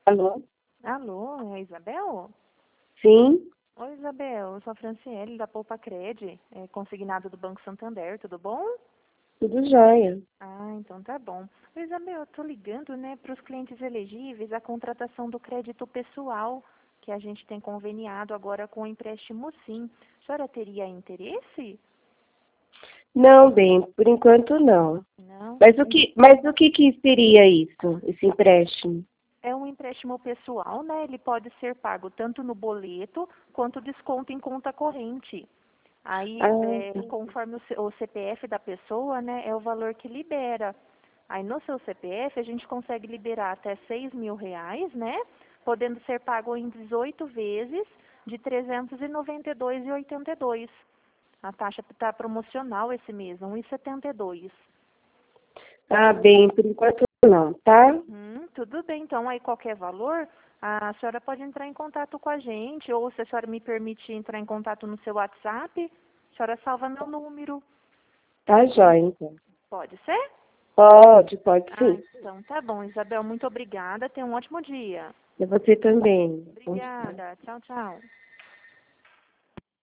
Alô? Alô, é a Isabel? Sim, Oi, Isabel, eu sou a Franciele, da Poupa Cred, consignado do Banco Santander, tudo bom? tudo jóia. Ah, então tá bom. Oi, Isabel, eu tô ligando, né, para os clientes elegíveis a contratação do crédito pessoal, que a gente tem conveniado agora com o empréstimo Sim. A senhora teria interesse? Não, bem, por enquanto não. Não? Mas o que seria isso, esse empréstimo? É um empréstimo pessoal, né? Ele pode ser pago tanto no boleto quanto desconto em conta corrente. Aí, Ah, tá. conforme o CPF da pessoa, né, é o valor que libera. Aí, no seu CPF, a gente consegue liberar até R$ 6.000, né, podendo ser pago em 18 vezes de R$ 392,82. A taxa está promocional esse mês, 1,72. Ah, bem, por enquanto não, tá? Uhum, tudo bem, então, aí qualquer valor, a senhora pode entrar em contato com a gente, ou se a senhora me permite entrar em contato no seu WhatsApp, a senhora salva meu número. Tá jóia, então. Pode ser? Pode Ah, sim. então tá bom, Isabel, muito obrigada. Tenha um ótimo dia. E você também. Obrigada. Tchau, tchau.